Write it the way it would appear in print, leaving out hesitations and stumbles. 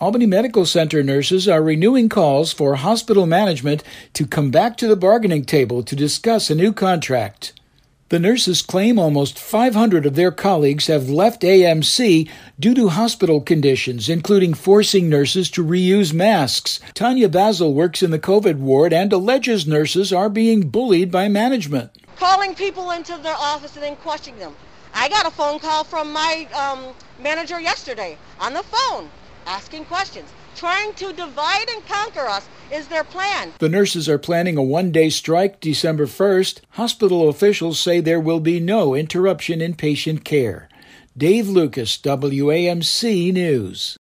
Albany Medical Center nurses are renewing calls for hospital management to come back to the bargaining table to discuss a new contract. The nurses claim almost 500 of their colleagues have left AMC due to hospital conditions, including forcing nurses to reuse masks. Tanya Basil works in the COVID ward and alleges nurses are being bullied by management. Calling people into their office and then questioning them. I got a phone call from my manager yesterday on the phone, asking questions. Trying to divide and conquer us is their plan. The nurses are planning a one-day strike December 1st. Hospital officials say there will be no interruption in patient care. Dave Lucas, WAMC News.